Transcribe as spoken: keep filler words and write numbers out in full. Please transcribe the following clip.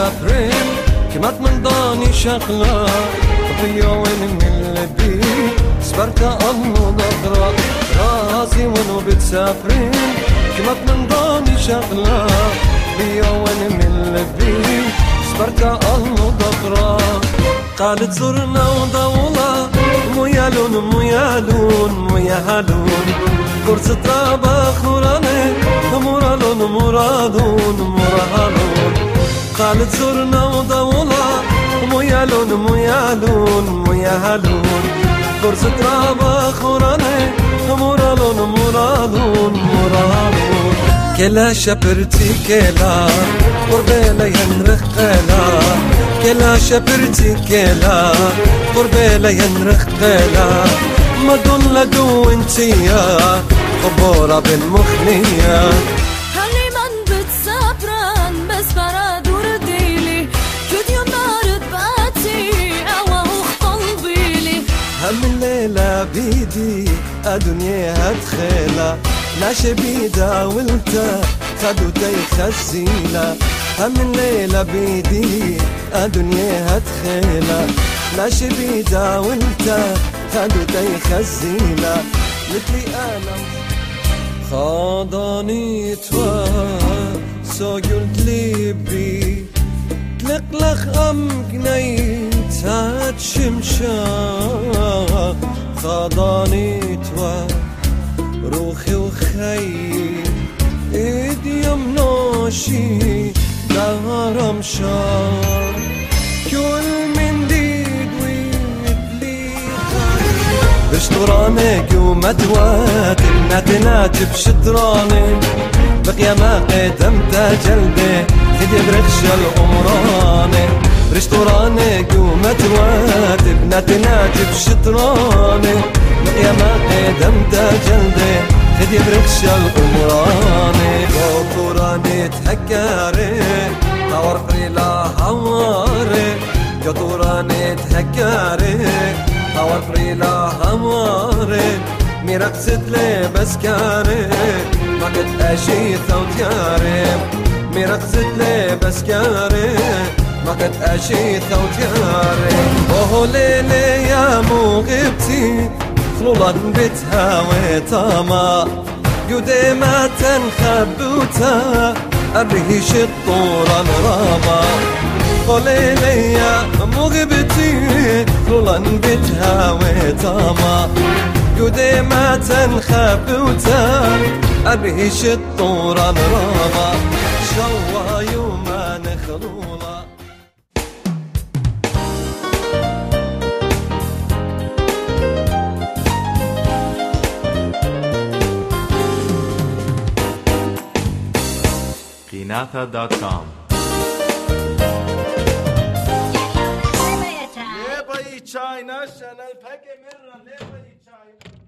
بتسافرين كمات من ضاني شغلة طفي وين من لبي سبرت أمو ضغرة راسي وينو بتسافرين كمات من ضاني شغلة طفي وين من لبي سبرت أمو ضغرة قالت زرنا ودولة ميالون ميالون ميالون كرس ترابا خوراني مرالون مرالون مرالون قالت زرنا ودولة ميالون ميالون ميالون كرس ترابا خوراني مرالون مرالون مرالون كلا شبرتي كلا قربي ينرخ كلا كلا شبرتي كلا قربي ينرخ كلا ما دون لدو انتيا خبورة بالمخنية هلي من بتسافران بس برا دور ديلي كد يوم نارد باتي اوه قلبيلي هم الليلة بيدي الدنيا هتخيلة ناشي بيدا والتا خدو تيخزيلة هم الليلة بيدي الدنيا هتخيلة ناشي بيدا والتا خدو تيخزيلة مثلي أنا خاضاني توا سو قلت لبي تلقلق أم قنيت هاد شمشا خاضاني توا روخي وخي ايدي يمناشي دهر مشار كل من ديد ويدلي بشطرانك ومدوات الناتنات بشطراني بقيا ما قدمت جلبي خدي برخش الأمراني برشطرانك ومدوات بناتنات بشطراني بقيا ما قدمت جلبي خدي برخش الأمراني قطوراني تهكاري طور فريلا هواري قطوراني تهكاري طور فريلا هواري ميرقصت لي بسكاري ما قد أشي ثوتياري ميرقصت لي بسكاري ما قد أشي ثوتياري وهو ليلي يا مغبتي خلولا بتهاوي طاما قديما تنخبوتا الريش الطوران راما قولي يا مغبتي خلولا بتهاوي طاما قديما تنخبوتا الريش الطوران راما شوا يوما نخلولا Kinatha dot com. Ne bayi çay naşa ne peki mirra ne bayi çay